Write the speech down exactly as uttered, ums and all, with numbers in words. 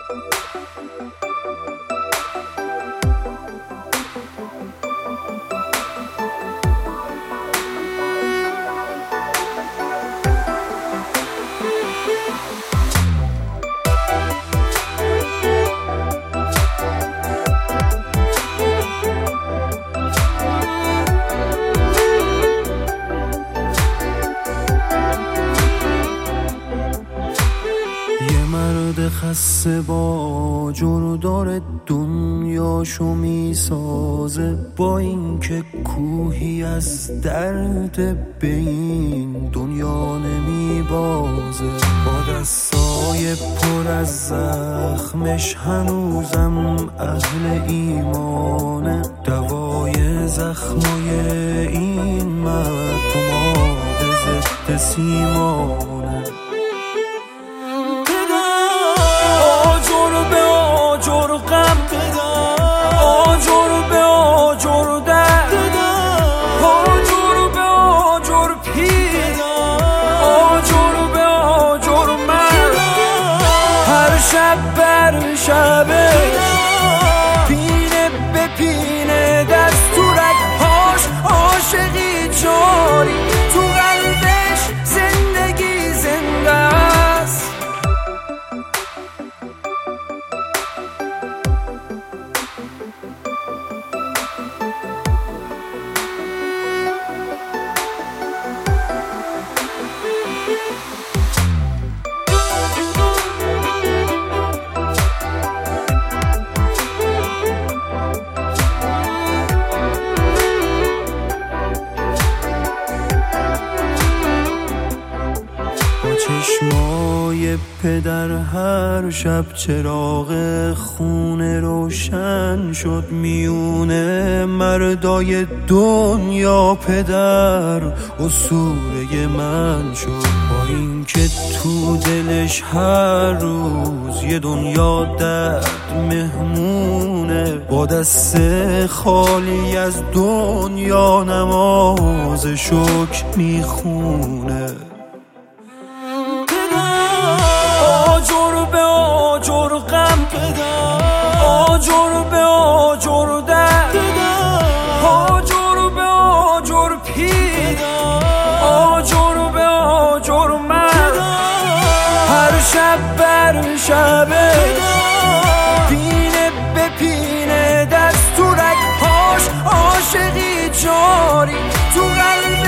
خسته با جردار دنیاشو میسازه، با اینکه کوهی از درد به این دنیا نمیبازه. با دستای پر از زخمش هنوزم اهل ایمانه، دوای زخمای این مرد پماد ضد سیمانه. آجر غم آجر به آجر درد، آجر به آجر پیر، آجر به آجر مرد. هر شب بر شبش پینه به پینه، دست تو رگهاش عاشقی جاری، تو قلبش زندگی زنده است. چشمای پدر هر شب چراغ خونه روشن شد، میونه مردای دنیا پدر اسطوره من شد. با اینکه تو دلش هر روز یه دنیا درد مهمونه، با دست خالی از دنیا نماز شکر میخونه. آجر به آجر غم، آجر به آجر درد، آجر به آجر پیر، آجر به آجر مرد. هر شب بر شبش پینه به پینه، دست تو رگهاش عاشقی جاری، تو قلب